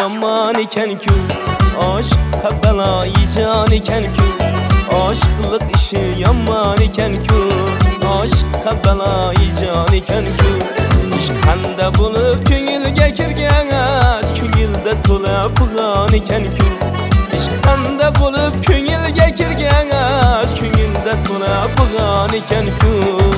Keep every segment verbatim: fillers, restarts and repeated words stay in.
yaman ekan-ku, aşkqa baloyi jon ekan-ku, aşqlik ishi yaman ekan-ku, aşqqa baloyi jon ekan-ku. Ishqanda bo'lib ko'ngilga kirgach, ko'ngilda to'la fig'on ekan-ku. Ishqanda bo'lib ko'ngilga kirgach, ko'ngilda to'la fig'on ekan-ku.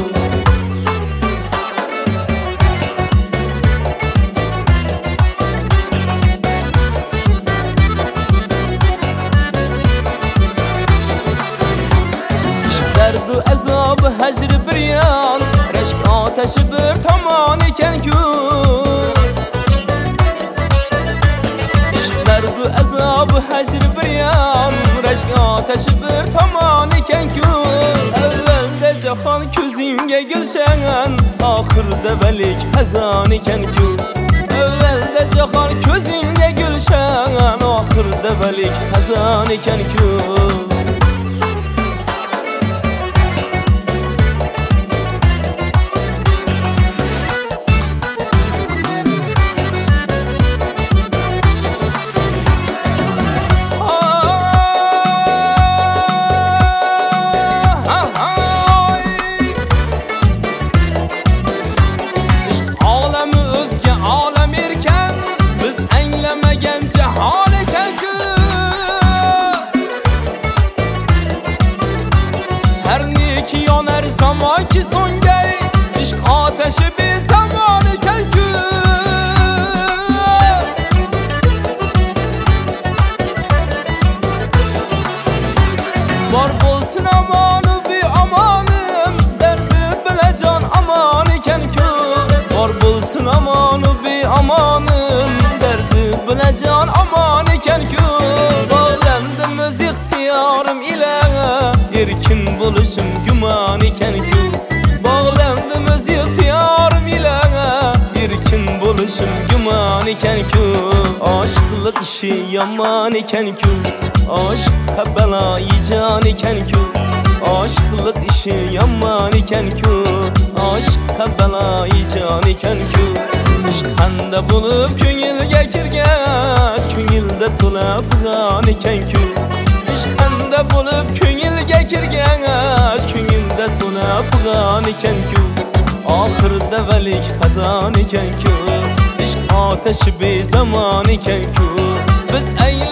Derdu azabı hecr bir yan, reşk ateşi bir taman ekan-ku. Derdu azabı hecr bir yan, reşk ateşi bir taman ekan-ku. Evvelde jahon ko'zimga gulshan, oxirda balik hazon ekan-ku. Evvelde jahon ko'zimga gulshan, oxirda balik hazon ekan-ku. Ki yonar zaman ki songay, ishq ateşi bir zaman ekan-ku. Var bo'lsin amonu bir amanım, derdi bilan jon aman ekan-ku. Var bo'lsin amonu bir amanım, derdi bilan jon aman ekan-ku. Bağlandim öz ixtiyorim ila, erkin bo'lishim gumon ekan-ku. Bağlandim öz ixtiyorim ila, erkin bo'lishim gumon ekan-ku. Aşqlik ishi yomon ekan-ku, aşqqa baloyi jon ekan-ku. Aşqlik ishi yomon ekan-ku, aşqqa baloyi jon ekan-ku. Ishqanda bo'lib ko'ngilga kirgach, ko'ngilda to'la fig'on ekan-ku. Ishqanda bo'lib ko'ngilga kirgach, ko'ngilda to'la fig'on ekan-ku. Oxirda valik xazon ekan-ku. Ishq otashi bezamon ekan-ku. Biz